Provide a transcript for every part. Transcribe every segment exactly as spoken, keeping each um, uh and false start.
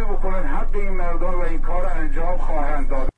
بکنن حق این مردان و این کار انجام خواهند داد.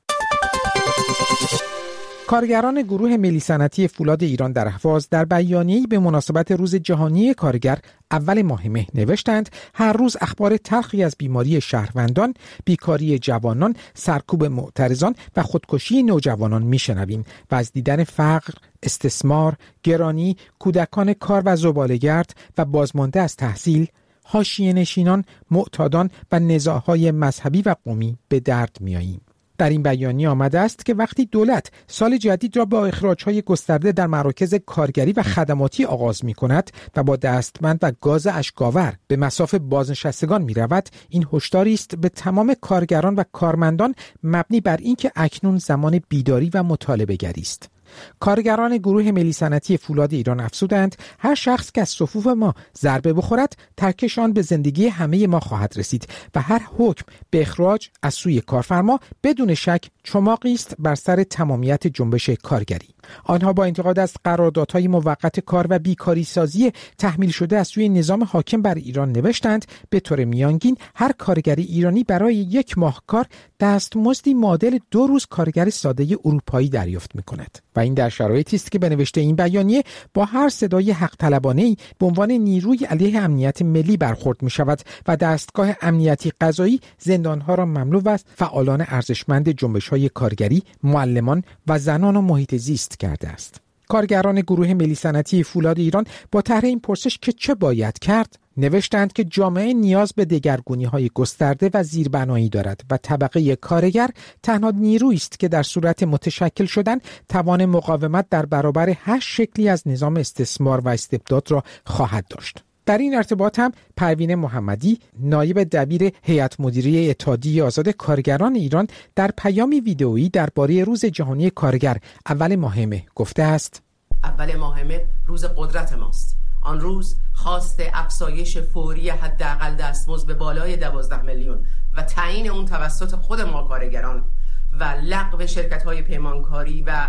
کارگران گروه ملی صنعتی فولاد ایران در اهواز در بیانیه‌ای به مناسبت روز جهانی کارگر اول ماه مه نوشتند هر روز اخبار تلخی از بیماری شهروندان، بیکاری جوانان، سرکوب معترضان و خودکشی نوجوانان میشنویم و از دیدن فقر، استثمار، گرانی، کودکان کار و زباله‌گرد و بازمانده از تحصیل، حاشیه نشینان، معتادان و نزاع‌های مذهبی و قومی به درد میاییم. در این بیانیه آمده است که وقتی دولت سال جدید را با اخراج‌های گسترده در مراکز کارگری و خدماتی آغاز می‌کند و با دستبند و گاز اشک‌آور به مصاف بازنشستگان می‌رود، این هشداری است به تمام کارگران و کارمندان مبنی بر اینکه اکنون زمان بیداری و مطالبه‌گری است. کارگران گروه ملی صنعتی فولاد ایران افزودند هر شخص که از صفوف ما ضربه بخورد ترکش آن به زندگی همه ما خواهد رسید و هر حکم به اخراج از سوی کارفرما بدون شک چماقی است بر سر تمامیت جنبش کارگری. آنها با انتقاد از قراردادهای موقت کار و بیکاری سازی تحمیل شده از سوی نظام حاکم بر ایران نوشتند به طور میانگین هر کارگری ایرانی برای یک ماه کار دستمزدی معادل دو روز کارگر ساده اروپایی دریافت می‌کند و این در شرایطی است که به نوشته این بیانیه با هر صدای حق طلبانه‌ای به عنوان نیروی علیه امنیت ملی برخورد می‌شود و دستگاه امنیتی قضایی زندان‌ها را مملو از فعالان ارزشمند جنبش‌های کارگری، معلمان و زنان و محیط زیست کرده است. کارگران گروه ملی صنعتی فولاد ایران با طرح این پرسش که چه باید کرد نوشتند که جامعه نیاز به دگرگونی‌های گسترده و زیربنایی دارد و طبقه کارگر تنها نیرویی است که در صورت متشکل شدن توان مقاومت در برابر هر شکلی از نظام استثمار و استبداد را خواهد داشت. در این ارتباط هم پروین محمدی نایب دبیر هیئت مدیره اتحادیه آزاد کارگران ایران در پیامی ویدئویی درباره روز جهانی کارگر اول ماه مه گفته است: اول ماه مه روز قدرت ماست. آن روز خواست افزایش فوری حداقل دستمزد به بالای دوازده میلیون و تعیین اون توسط خود ما کارگران و لغو شرکت‌های پیمانکاری و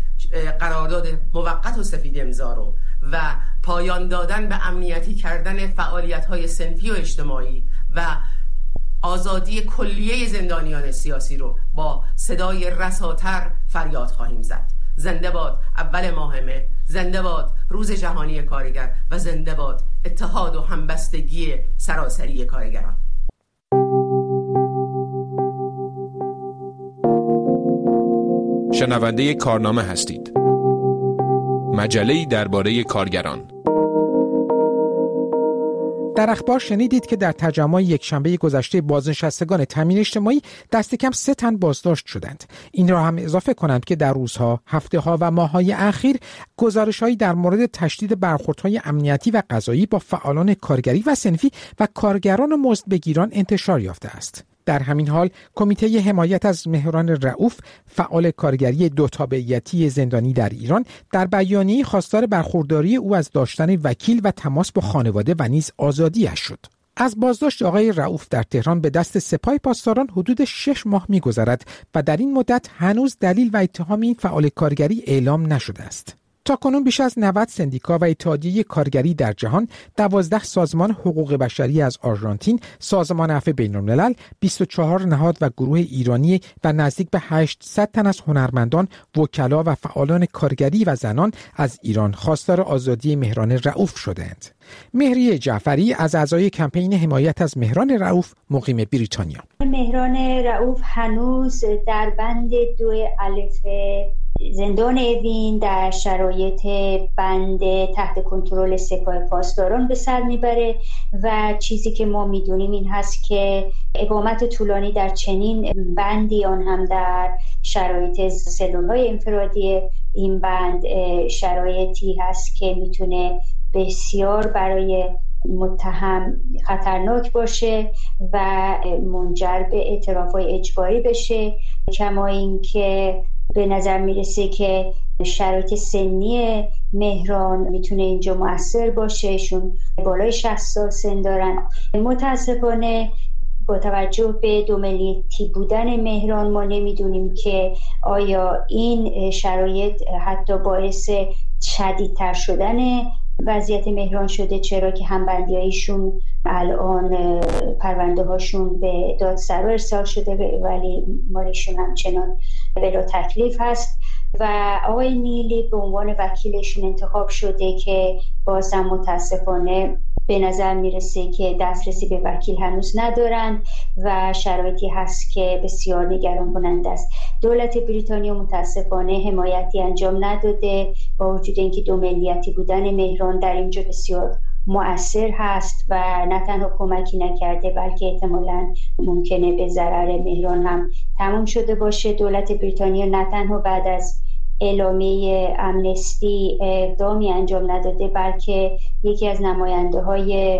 قرارداد موقت و سفید امضا رو و پایان دادن به امنیتی کردن فعالیت‌های صنفی و اجتماعی و آزادی کلیه زندانیان سیاسی رو با صدای رساتر فریاد خواهیم زد. زنده باد اول ماه مه، زنده باد روز جهانی کارگر و زنده باد اتحاد و همبستگی سراسری کارگران. شنونده کارنامه هستید. مجله‌ای درباره کارگران. در اخبار شنیدید که در تجمع یکشنبه گذشته بازنشستگان تامین اجتماعی دست کم سه تن بازداشت شدند. این را هم اضافه کنند که در روزها، هفته‌ها و ماه‌های اخیر گزارش‌هایی در مورد تشدید برخوردهای امنیتی و قضایی با فعالان کارگری و صنفی و کارگران مزدبگیران انتشار یافته است. در همین حال کمیته حمایت از مهران رؤوف فعال کارگری دو تابعیتی زندانی در ایران در بیانیه‌ای خواستار برخورداری او از داشتن وکیل و تماس با خانواده و نیز آزادی‌اش شد. از بازداشت آقای رؤوف در تهران به دست سپاه پاسداران حدود شش ماه می‌گذرد و در این مدت هنوز دلیل و اتهام این فعال کارگری اعلام نشده است. تاکنون بیش از نود سندیکا و اتحادیه کارگری در جهان، دوازده سازمان حقوق بشری از آرژانتین، سازمان عفو بین‌الملل، بیست و چهار نهاد و گروه ایرانی و نزدیک به هشتصد تن از هنرمندان، وکلا و فعالان کارگری و زنان از ایران خواستار آزادی مهران رؤوف شدند. مهریه جعفری از اعضای کمپین حمایت از مهران رؤوف مقیم بریتانیا: مهران رؤوف هنوز در بند دو الف زندان اوین در شرایط بند تحت کنترل سپاه پاسداران به سر میبره و چیزی که ما میدونیم این هست که اقامت طولانی در چنین بندی، آن هم در شرایط سلول‌های انفرادی این بند، شرایطی هست که میتونه بسیار برای متهم خطرناک باشه و منجر به اعتراف‌های اجباری بشه. کما این که به نظر میرسه که شرایط سنی مهران میتونه اینجا مؤثر باشه، شون بالای شصت سال سن دارن. متاسفانه با توجه به دو ملیتی بودن مهران ما نمیدونیم که آیا این شرایط حتی باعث شدیدتر شدن وضعیت مهران شده، چرا که همبندیایشون الان پرونده هاشون به دادسرا ارسال شده ولی مالیشون همچنان بلا تکلیف هست و آقای نیلی به عنوان وکیلشون انتخاب شده که بازم متاسفانه به نظر میرسه که دسترسی به وکیل هنوز ندارن و شرایطی هست که بسیار نگران کننده است. دولت بریتانیا متاسفانه حمایتی انجام نداده با وجود اینکه دو ملیتی بودن مهران در اینجا بسیار مؤثر هست و نه تنها کمکی نکرده بلکه احتمالاً ممکنه به ضرر مهران هم تمام شده باشه. دولت بریتانیا نه تنها بعد از اعلامیه امنستی اقدامی انجام نداده بلکه یکی از نماینده های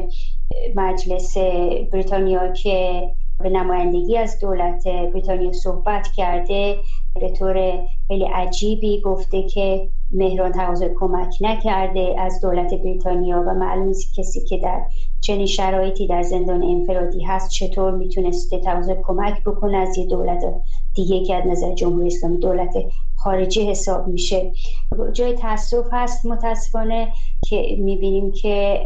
مجلس بریتانیا که به نمایندگی از دولت بریتانیا صحبت کرده به طور خیلی عجیبی گفته که مهران تقاضای کمک نکرده از دولت بریتانیا و معلوم نیست کسی که در چنین شرایطی در زندان انفرادی هست چطور میتونسته تقاضای کمک بکنه از یه دولت دیگه که از نظر جمهوری اسلامی دولت خارجی حساب میشه. جای تأسف هست متاسفانه که میبینیم که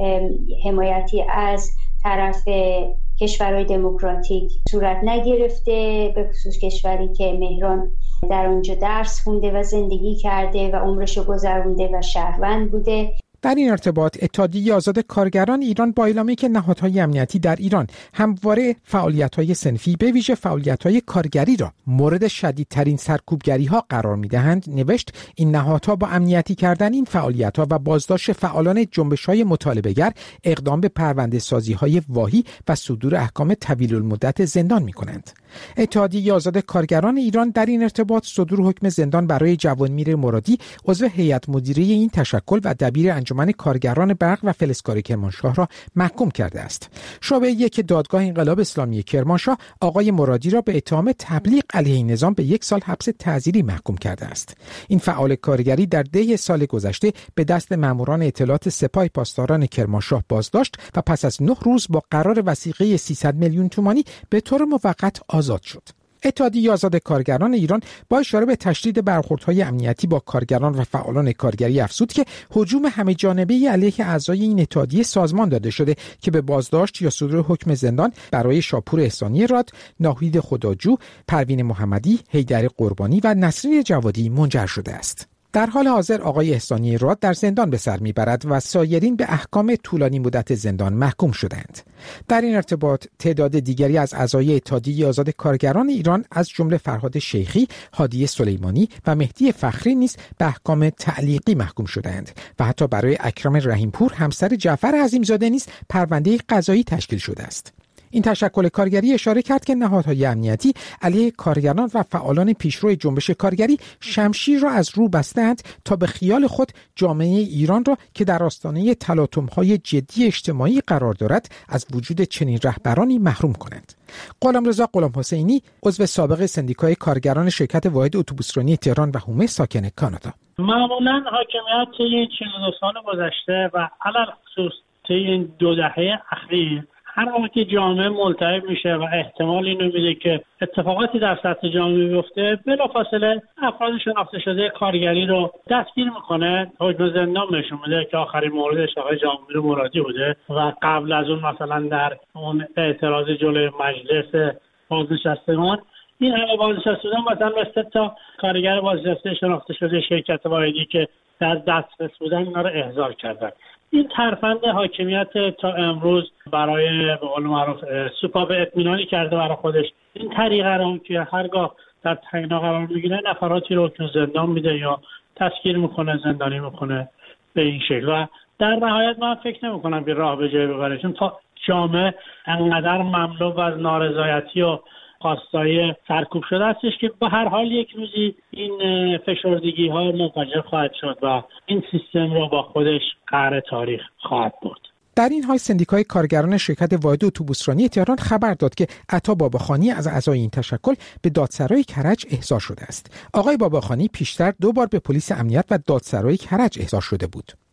حمایتی از طرف کشورهای دموکراتیک صورت نگرفته، به خصوص کشوری که مهران در اونجا درس خونده و زندگی کرده و عمرشو گذرونده و شهروند بوده. در این ارتباط اتحادیه آزاد کارگران ایران با اعلامیه که نهادهای امنیتی در ایران همواره فعالیت‌های صنفی به ویژه فعالیت‌های کارگری را مورد شدیدترین سرکوبگری‌ها قرار می‌دهند نوشت این نهادها با امنیتی کردن این فعالیت‌ها و بازداشت فعالان جنبش‌های مطالبه‌گر اقدام به پرونده‌سازی‌های واهی و صدور احکام طویل المدت زندان می‌کنند. اتحادیه آزاد کارگران ایران در این ارتباط صدور حکم زندان برای جوانمیر مرادی عضو هیئت مدیره این تشکل و دبیر انجمن کارگران برق و فلزکاری کرمانشاه را محکوم کرده است. شعبه یک دادگاه انقلاب اسلامی کرمانشاه آقای مرادی را به اتهام تبلیغ علیه نظام به یک سال حبس تعزیری محکوم کرده است. این فعال کارگری در دی سال گذشته به دست ماموران اطلاعات سپاه پاسداران کرمانشاه بازداشت و پس از نه روز با قرار وثیقه سیصد میلیون تومانی به طور موقت آزاد شد. اتحادیه آزاد کارگران ایران با اشاره به تشدید برخوردهای امنیتی با کارگران و فعالان کارگری افزود که هجوم همه جانبه‌ای علیه اعضای این اتحادیه سازمان داده شده که به بازداشت یا صدور حکم زندان برای شاپور احسانی راد، ناهید خداجو، پروین محمدی، حیدر قربانی و نسرین جوادی منجر شده است. در حال حاضر آقای احسانی راد در زندان به سر میبرد و سایرین به احکام طولانی مدت زندان محکوم شدند. در این ارتباط تعداد دیگری از اعضای اتحادیه آزاد کارگران ایران از جمله فرهاد شیخی، هادی سلیمانی و مهدی فخری نیز به احکام تعلیقی محکوم شدند و حتی برای اکرم رحیمپور همسر جعفر عظیمزاده نیز پرونده قضایی تشکیل شده است. این تشکل کارگری اشاره کرد که نهادهای امنیتی علیه کارگران و فعالان پیشرو جنبش کارگری شمشیر را از رو بستند تا به خیال خود جامعه ایران را که در آستانه تلاطم‌های جدی اجتماعی قرار دارد از وجود چنین رهبرانی محروم کنند. غلامرضا غلام حسینی عضو سابق سندیکای کارگران شرکت واحد اتوبوسرانی تهران و هومه ساکن کانادا: معمولاً حاکمیت این چهل و دو سال گذشته و علل خصوص این دو دهه اخیر هر وقت که جامعه ملتهب میشه و احتمال اینو میده که اتفاقاتی در سطح جامعه بیفته، بلافاصله افراد شناخته شده کارگری رو دستگیر میکنه، حکم زندان بهشون میده که آخرین موردش آقای جهانگیر مرادی بوده و قبل از اون مثلا در اون اعتراض جلوی مجلس بازنشستگان این همه بازنشسته بودن، مثلا مثل تا کارگر بازنشسته شناخته شده شرکت واحدی که در دسترس بودن اینا رو احضار کردن. این ترفند حاکمیت تا امروز برای به قول معروف سوپا به اطمینانی کرده برای خودش. این طریقه رو که هرگاه در تعیینا قرار میگیره نفراتی رو که زندان میده یا تسکیر میکنه، زندانی میکنه به این شکل و در نهایت من فکر نمیکنم که راه به جای ببره، چون تا جامعه انقدر مملو از نارضایتی و خواستای سرکوب شده هستش که به هر حال یک روزی این فشردگی ها منفجر خواهد شد و این سیستم رو با خودش قهر تاریخ خواهد برد. در این حال سندیکای کارگران شرکت واحد اتوبوسرانی تهران خبر داد که عطا باباخانی از اعضای این تشکل به دادسرای کرج احضار شده است. آقای باباخانی پیشتر دو بار به پلیس امنیت و دادسرای کرج احضار شده بود.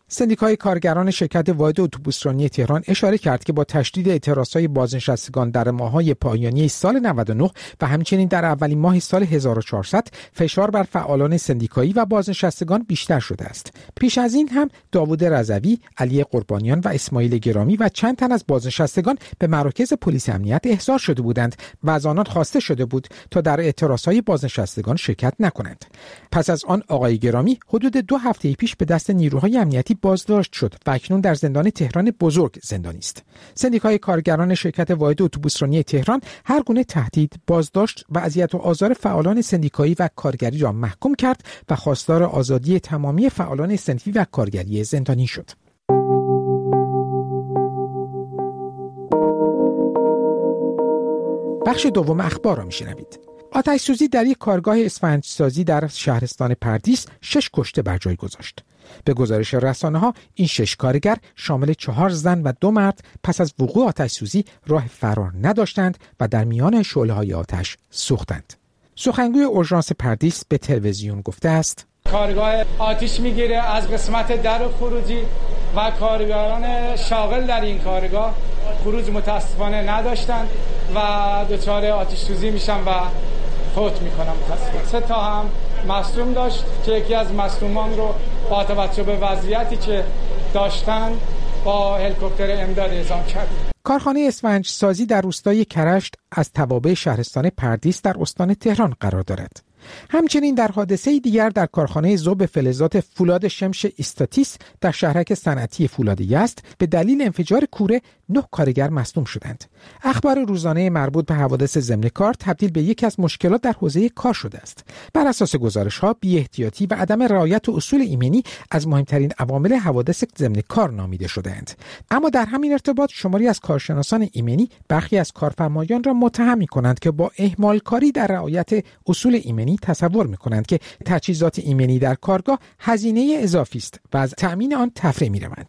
سندیکای کارگران شرکت واحد اتوبوسرانی تهران اشاره کرد که با تشدید اعتراضهای بازنشستگان در ماه‌های پایانی سال نود و نه و همچنین در اولین ماه سال هزار و چهارصد فشار بر فعالان سندیکایی و بازنشستگان بیشتر شده است. پیش از این هم داوود رضوی، علی قربانیان و اسماعیل گرامی و چند تن از بازنشستگان به مراکز پلیس امنیت احضار شده بودند و از آنان خواسته شده بود تا در اعتراضهای بازنشستگان شرکت نکنند. پس از آن آقای گرامی حدود دو هفته پیش به دست نیروهای امنیتی بازداشت شد و اکنون در زندان تهران بزرگ زندانی است. سندیکای کارگران شرکت واحد اتوبوسرانی تهران هر گونه تهدید، بازداشت و اذیت و آزار فعالان سندیکایی و کارگری را محکوم کرد و خواستار آزادی تمامی فعالان صنفی و کارگری زندانی شد. بخش دوم اخبار را میشنوید. آتش سوزی در یک کارگاه اسفنجسازی در شهرستان پردیس شش کشته بر جای گذاشت. به گزارش رسانه‌ها این شش کارگر شامل چهار زن و دو مرد پس از وقوع آتش سوزی راه فرار نداشتند و در میان شعله‌های آتش سوختند. سخنگوی اورژانس پردیس به تلویزیون گفته است: کارگاه آتش میگیره از قسمت در خروجی و کارگران شاغل در این کارگاه خروج متاسفانه نداشتند و دچار آتش سوزی میشن و فوت میکنن. سه تا هم مصدوم داشت که یکی از مصدومان رو با توجه به وضعیتی که داشتن با هلیکوپتر امداد اعزام کرد. کارخانه اسفنج سازی در روستای کرشت از توابع شهرستان پردیس در استان تهران قرار دارد. همچنین در حادثه دیگر در کارخانه ذوب فلزات فولاد شمش استاتیس در شهرک صنعتی فولاد یزد به دلیل انفجار کوره نه کارگر مصدوم شدند. اخبار روزانه مربوط به حوادث ضمن کار تبدیل به یکی از مشکلات در حوزه کار شده است. بر اساس گزارش‌ها بی‌احتیاطی و عدم رعایت اصول ایمنی از مهمترین عوامل حوادث ضمن کار نامیده شده‌اند. اما در همین ارتباط شماری از کارشناسان ایمنی برخی از کارفرمایان را متهم می‌کنند که با اهمال کاری در رعایت اصول ایمنی تصور می‌کنند که تجهیزات ایمنی در کارگاه هزینه اضافی است و از تأمین آن تفریح می‌روند.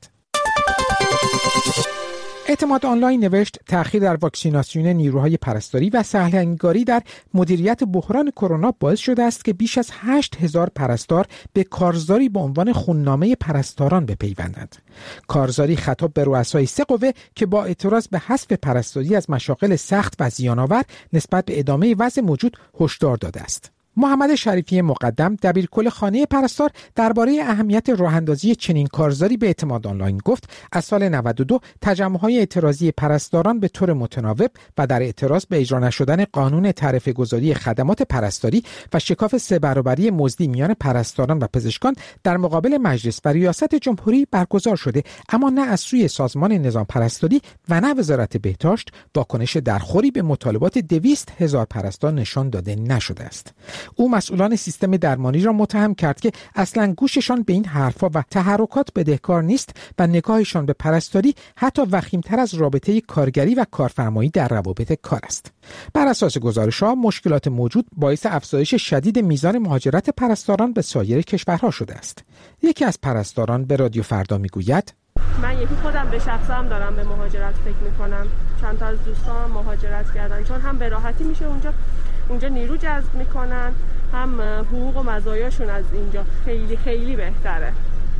اعتماد آنلاین نوشت تأخیر در واکسیناسیون نیروهای پرستاری و سهل‌انگاری در مدیریت بحران کرونا باعث شده است که بیش از هشت هزار پرستار به کارزاری به عنوان خوننامه پرستاران بپیوندند. کارزاری خطاب به رؤسای سه قوه که با اعتراض به حذف پرستاری از مشاغل سخت و زیان‌آور نسبت به ادامه وضع موجود هشدار داده است. محمد شریفی مقدم دبیرکل خانه پرستار درباره اهمیت راه‌اندازی چنین کارزاری به اعتماد آنلاین گفت از سال نود و دو تجمع‌های اعتراضی پرستاران به طور متناوب و در اعتراض به اجرا نشدن قانون تعرفه گذاری خدمات پرستاری و شکاف سه برابری مزدی میان پرستاران و پزشکان در مقابل مجلس و ریاست جمهوری برگزار شده، اما نه از سوی سازمان نظام پرستاری و نه وزارت بهداشت واکنش درخوری به مطالبات دویست هزار پرستار نشان داده نشده است. او مسئولان سیستم درمانی را متهم کرد که اصلاً گوششان به این حرفا و تحرکات بدهکار نیست و نگاهشان به پرستاری حتی وخیم‌تر از رابطه کارگری و کارفرمایی در روابط کار است. بر اساس گزارش‌ها مشکلات موجود باعث افزایش شدید میزان مهاجرت پرستاران به سایر کشورها شده است. یکی از پرستاران به رادیو فردا میگوید: من یکی خودم به شخصه هم دارم به مهاجرت فکر میکنم. چند تا از دوستان مهاجرت کردن چون هم به راحتی میشه اونجا اونجا نیرو جذب میکنن، هم حقوق و مزایاشون از اینجا خیلی خیلی بهتره.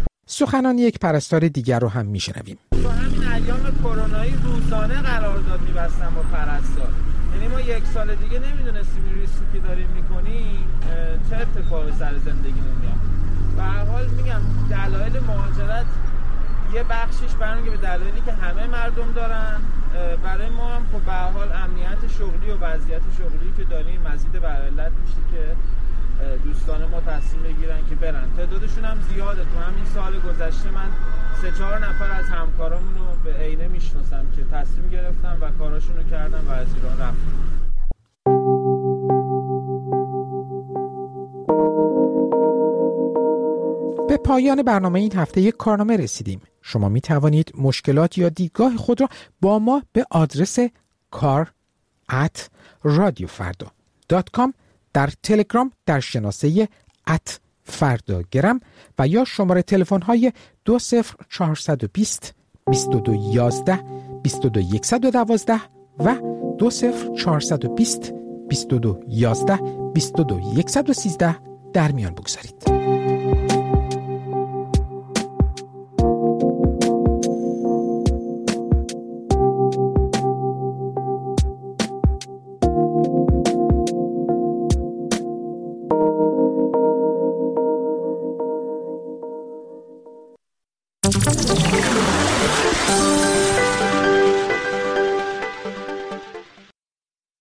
سخنان یک پرستار دیگر رو هم میشنویم. تو همین ایام کرونایی روزانه قرارداد می‌بستن با پرستار. یعنی ما یک سال دیگه نمیدونستیم ریسکی که داریم میکنیم چه اتفاقی سر زندگیمون میاد. به هر حال میگم دلایل مهاجرت یه بخشش برمیگه به دلایلی که همه مردم دارن. برای ما هم خب به هر حال امنیت شغلی و وضعیت شغلی که داریم مزید بر علت میشه که دوستان ما تصمیم بگیرن که برن. تعدادشون هم زیاده. تو همین سال گذشته من سه چهار نفر از همکارامون رو به عینه میشناسم که تصمیم گرفتن و کاراشون رو کردن و از ایران رفتن. به پایان برنامه این هفته یک کارنامه رسیدیم. شما می توانید مشکلات یا دیدگاه خود را با ما به آدرس کار ات رادیو فردا دات کام در تلگرام در شناسه ات فرداگرم و یا شماره تلفن های دو صفر چهارصد و بیست بیست و دو یازده بیست و دو یکصد و دوازده و دو صفر چهارصد و بیست بیست و دو یازده بیست و دو یکصد و سیزده در میان بگذارید.